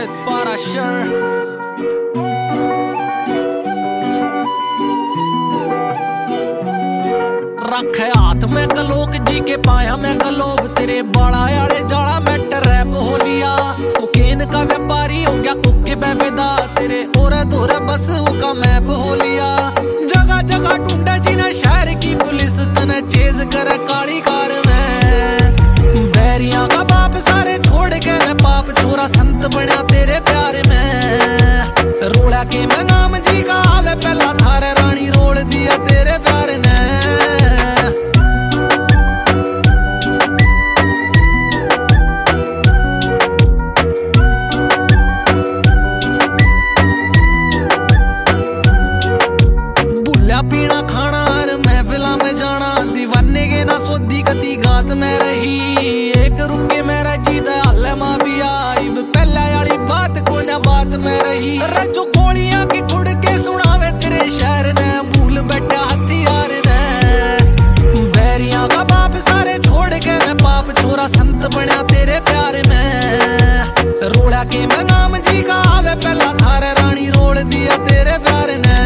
shit, Parashar. रख हाथ में गलोक जी के पाया मैं गलोब तेरे बाड़ा आले जाड़ा मैं ट्रैप हो लिया कोकेन का व्यापारी हो गया कुके बेवेदा तेरे ओरे दोरे बस का मैप हो लिया जगह जगह ढूंढे जिन्हें शहर की पुलिस तने चेज करे काली कार में बैरिया का बाप सारे छोड़ के न पाप छोरा संत बना तेरे प्यार में रोड़ा के मैं नाम जी का आवे पहला थारे रानी रोल दिया तेरे प्यार ने पीना खाना और महफिला में जाना दीवाने के ना सोदी गति गात में रही एक रुके मेरा जीत हल्ले मां भी आई पहले वाली बात को ना बात में रही जो गोलियां की खुड़ के सुनावे तेरे शहर ने भूल बैठा हथियार ने बैरिया का बाप सारे छोड़ के न पाप छोरा संत बना तेरे प्यार में रोड़ा के मैं नाम जी का आवे पहला थारे रानी रोल दिया तेरे प्यार ने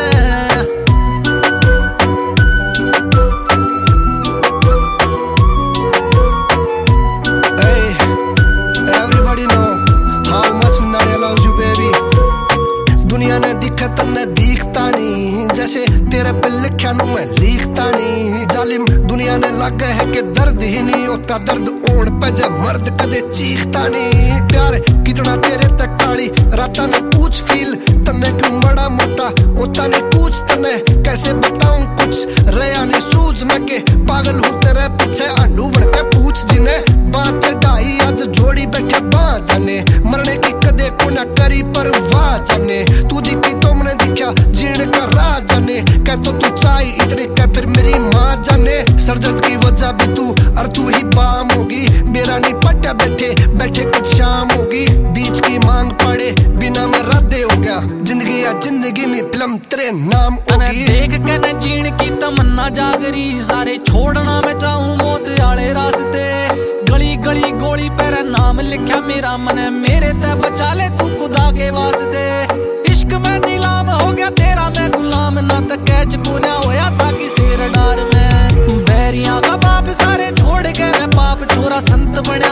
तन्ने दिखता नहीं जैसे तेरे पे लिखा नू मैं लिखता नहीं जालिम दुनिया ने लगा है कि दर्द ही नहीं होता दर्द ओढ़ पे जब मर्द कदे चीखता नहीं प्यार कितना तेरे तक काली राता ने पूछ फील तन्ने क्यों मड़ा मोटा होता नहीं पूछ तन्ने कैसे बताऊं कुछ रया नहीं सूझ मैं के पागल हूँ तेरे पीछे आंडू बढ़ के पूछ जिन्हें बात चढ़ाई आज जोड़ी बैठे बाँ जाने मरने की कदे को ना करी पर वाह जाने तू दिखी तो मैंने दिखा जीण का राह जाने कह तो तू चाही इतने कह फिर मेरी माँ जाने सरदर्द की वजह भी तू और तू ही बाम होगी मेरा नहीं पट्टा बैठे बैठे कुछ शाम होगी बीच की मांग पड़े बिना में रद्दे हो गया जिंदगी या जिंदगी में फिल्म तेरे नाम होगी देख के न जीण की तमन्ना जागरी सारे छोड़ना मैं चाहूं मौत आले रास्ते गली गली गोली पर नाम लिखा मेरा मन मेरे ते बचा ले तू खुदा के वास्ते इश्क में नीलाम हो गया तेरा मैं गुलाम ना तो कैच गुना होया था किसी रडार में बैरिया का बाप सारे छोड़ के न पाप छोरा संत बने